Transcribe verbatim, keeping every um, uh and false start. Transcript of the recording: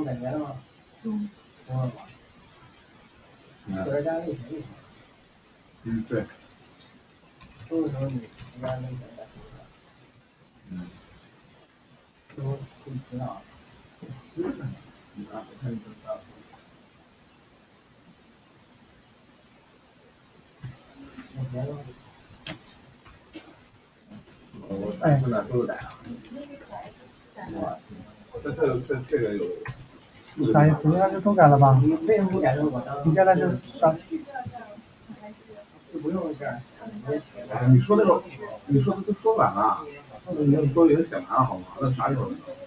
种感觉了吗？ 嗯。 懂了吗？ 嗯。 个人单位肯定。 嗯，对。 收的时候你应该能感觉到。 嗯。 都可以知道。嗯。你看，我看你怎么着。我别了。我哎，现在都是改啊。这这个这这个有。 啥意思？应该就都改了吧？ 你为什么不改成我当？ 你现在就上。 就不用这样写。 你说那个，你说的都说反了，都已经都已经写完了好吗？那啥时候？